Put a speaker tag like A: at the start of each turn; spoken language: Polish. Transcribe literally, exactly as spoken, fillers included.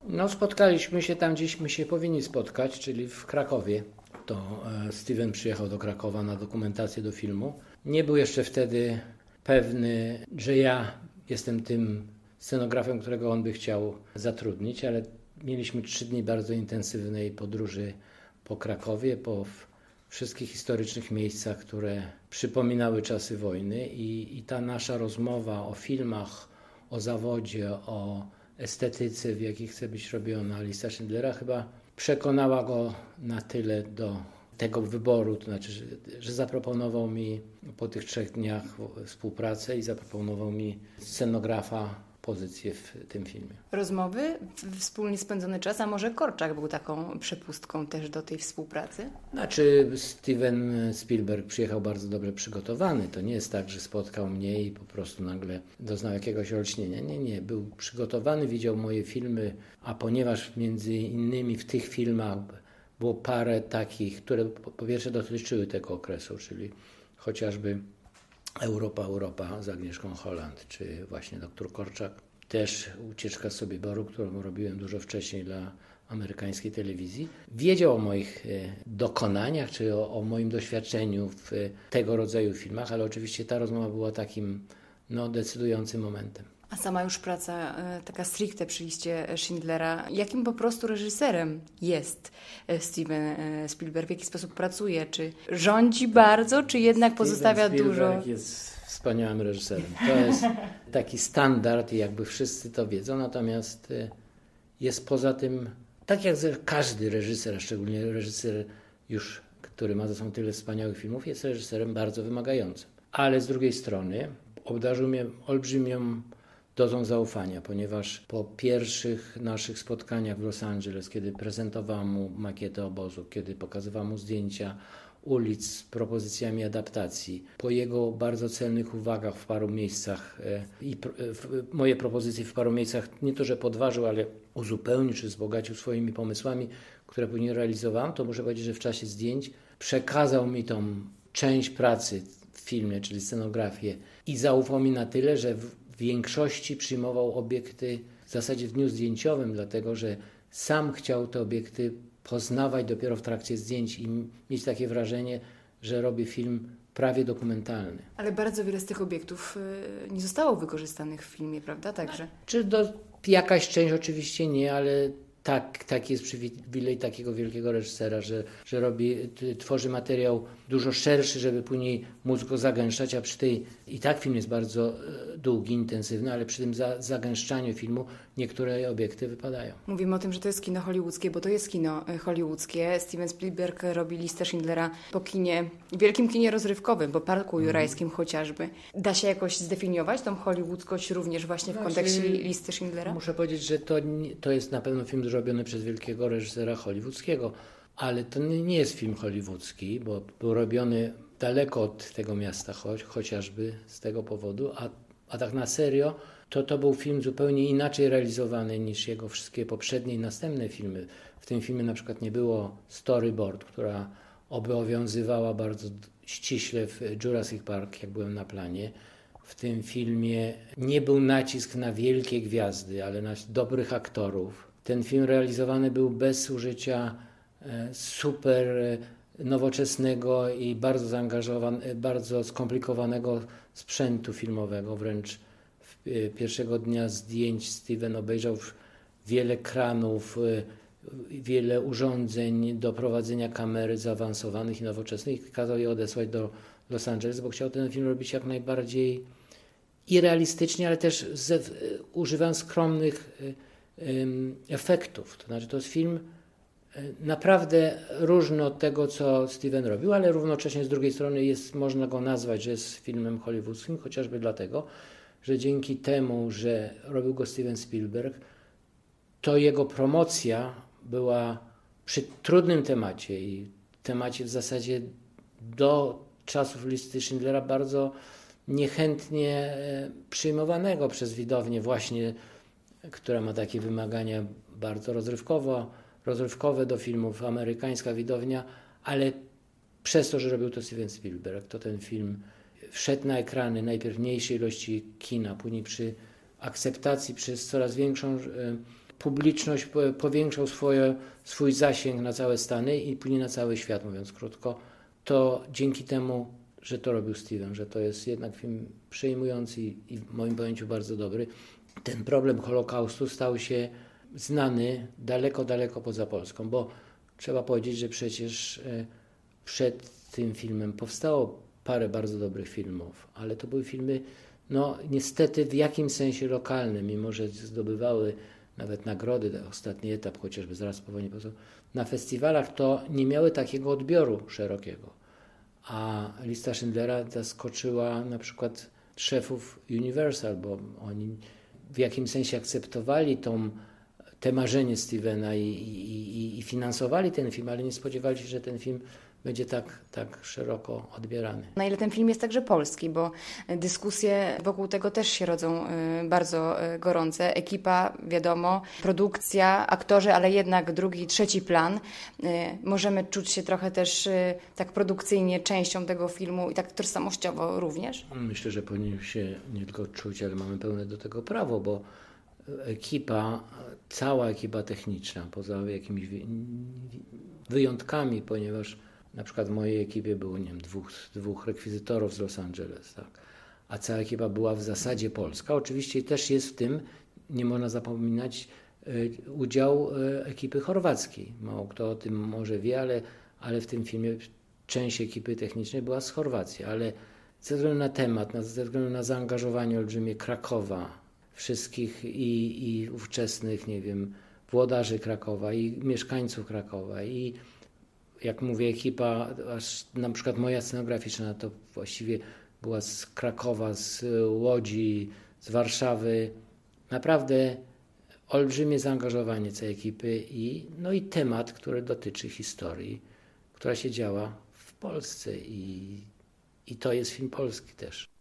A: No spotkaliśmy się tam, gdzieśmy się powinni spotkać, czyli w Krakowie. To Steven przyjechał do Krakowa na dokumentację do filmu. Nie był jeszcze wtedy pewny, że ja jestem tym scenografem, którego on by chciał zatrudnić, ale mieliśmy trzy dni bardzo intensywnej podróży po Krakowie, po wszystkich historycznych miejscach, które przypominały czasy wojny i, i ta nasza rozmowa o filmach, o zawodzie, o estetyce, w jakiej chce być robiona lista Schindlera, chyba przekonała go na tyle do tego wyboru, to znaczy, że, że zaproponował mi po tych trzech dniach współpracę i zaproponował mi scenografa pozycję w tym filmie.
B: Rozmowy, wspólnie spędzony czas, a może Korczak był taką przepustką też do tej współpracy?
A: Znaczy Steven Spielberg przyjechał bardzo dobrze przygotowany. To nie jest tak, że spotkał mnie i po prostu nagle doznał jakiegoś olśnienia. Nie, nie. Był przygotowany, widział moje filmy, a ponieważ między innymi w tych filmach było parę takich, które po pierwsze dotyczyły tego okresu, czyli chociażby Europa, Europa z Agnieszką Holland, czy właśnie doktor Korczak. Też Ucieczka z Sobiboru, którą robiłem dużo wcześniej dla amerykańskiej telewizji. Wiedział o moich dokonaniach, czy o, o moim doświadczeniu w tego rodzaju filmach, ale oczywiście ta rozmowa była takim no, decydującym momentem.
B: A sama już praca taka stricte przy liście Schindlera, jakim po prostu reżyserem jest Steven Spielberg? W jaki sposób pracuje? Czy rządzi bardzo, czy jednak pozostawia
A: Steven
B: dużo?
A: Spielberg jest wspaniałym reżyserem. To jest taki standard i jakby wszyscy to wiedzą, natomiast jest poza tym, tak jak każdy reżyser, a szczególnie reżyser już, który ma za sobą tyle wspaniałych filmów, jest reżyserem bardzo wymagającym. Ale z drugiej strony obdarzył mnie olbrzymią dozą zaufania, ponieważ po pierwszych naszych spotkaniach w Los Angeles, kiedy prezentowałem mu makietę obozu, kiedy pokazywałem mu zdjęcia ulic z propozycjami adaptacji, po jego bardzo celnych uwagach w paru miejscach i moje propozycje w paru miejscach nie to, że podważył, ale uzupełnił czy wzbogacił swoimi pomysłami, które później realizowałem, to muszę powiedzieć, że w czasie zdjęć przekazał mi tą część pracy w filmie, czyli scenografię i zaufał mi na tyle, że w większości przyjmował obiekty w zasadzie w dniu zdjęciowym, dlatego że sam chciał te obiekty poznawać dopiero w trakcie zdjęć i mieć takie wrażenie, że robi film prawie dokumentalny.
B: Ale bardzo wiele z tych obiektów nie zostało wykorzystanych w filmie, prawda? Także.
A: Czy do, jakaś część oczywiście nie, ale tak, taki jest przywilej takiego wielkiego reżysera, że, że robi, tworzy materiał dużo szerszy, żeby później móc go zagęszczać, a przy tej, i tak film jest bardzo długi, intensywny, ale przy tym za, zagęszczaniu filmu niektóre obiekty wypadają.
B: Mówimy o tym, że to jest kino hollywoodzkie, bo to jest kino hollywoodzkie. Steven Spielberg robi listę Schindlera po kinie, wielkim kinie rozrywkowym, po Parku Jurajskim mm. chociażby. Da się jakoś zdefiniować tą hollywoodzkość również właśnie w znaczy, kontekście listy Schindlera?
A: Muszę powiedzieć, że to, to jest na pewno film zrobiony przez wielkiego reżysera hollywoodzkiego, ale to nie jest film hollywoodzki, bo był robiony daleko od tego miasta, choć, chociażby z tego powodu, a, a tak na serio, to to był film zupełnie inaczej realizowany niż jego wszystkie poprzednie i następne filmy. W tym filmie na przykład nie było storyboard, która obowiązywała bardzo ściśle w Jurassic Park, jak byłem na planie. W tym filmie nie był nacisk na wielkie gwiazdy, ale na dobrych aktorów. Ten film realizowany był bez użycia super nowoczesnego i bardzo zaangażowanego, bardzo skomplikowanego sprzętu filmowego. Wręcz pierwszego dnia zdjęć Steven obejrzał wiele kranów, wiele urządzeń do prowadzenia kamery zaawansowanych i nowoczesnych i kazał je odesłać do Los Angeles, bo chciał ten film robić jak najbardziej i realistycznie, ale też z, używając skromnych um, efektów. To znaczy to jest film naprawdę różny od tego, co Steven robił, ale równocześnie z drugiej strony jest, można go nazwać, że jest filmem hollywoodzkim, chociażby dlatego, że dzięki temu, że robił go Steven Spielberg, to jego promocja była przy trudnym temacie i temacie w zasadzie do czasów listy Schindlera bardzo niechętnie przyjmowanego przez widownię właśnie, która ma takie wymagania bardzo rozrywkowo, rozrywkowe do filmów, amerykańska widownia, ale przez to, że robił to Steven Spielberg, to ten film wszedł na ekrany najpierw mniejszej ilości kina, później przy akceptacji przez coraz większą publiczność, powiększał swoje, swój zasięg na całe Stany i później na cały świat, mówiąc krótko, to dzięki temu, że to robił Steven, że to jest jednak film przejmujący i w moim pojęciu bardzo dobry, ten problem Holokaustu stał się znany daleko, daleko poza Polską, bo trzeba powiedzieć, że przecież przed tym filmem powstało parę bardzo dobrych filmów, ale to były filmy, no niestety w jakimś sensie lokalne, mimo że zdobywały nawet nagrody, ostatni etap chociażby zaraz po wojnie, na festiwalach to nie miały takiego odbioru szerokiego. A lista Schindlera zaskoczyła na przykład szefów Universal, bo oni w jakimś sensie akceptowali tą, te marzenie Stevena i, i, i finansowali ten film, ale nie spodziewali się, że ten film będzie tak, tak szeroko odbierany.
B: Na ile ten film jest także polski, bo dyskusje wokół tego też się rodzą bardzo gorące. Ekipa, wiadomo, produkcja, aktorzy, ale jednak drugi, trzeci plan. Możemy czuć się trochę też tak produkcyjnie częścią tego filmu i tak tożsamościowo również?
A: Myślę, że powinniśmy się nie tylko czuć, ale mamy pełne do tego prawo, bo ekipa, cała ekipa techniczna, poza jakimiś wyjątkami, ponieważ na przykład w mojej ekipie było, nie wiem, dwóch, dwóch rekwizytorów z Los Angeles, tak? A cała ekipa była w zasadzie polska. Oczywiście też jest w tym, nie można zapominać, udział ekipy chorwackiej. Mało kto o tym może wie, ale, ale w tym filmie część ekipy technicznej była z Chorwacji, ale ze względu na temat, ze względu na zaangażowanie olbrzymie Krakowa, wszystkich i, i ówczesnych, nie wiem, włodarzy Krakowa i mieszkańców Krakowa i jak mówię ekipa, aż na przykład moja scenograficzna to właściwie była z Krakowa, z Łodzi, z Warszawy. Naprawdę olbrzymie zaangażowanie całej ekipy i, no i temat, który dotyczy historii, która się działa w Polsce i, i to jest film polski też.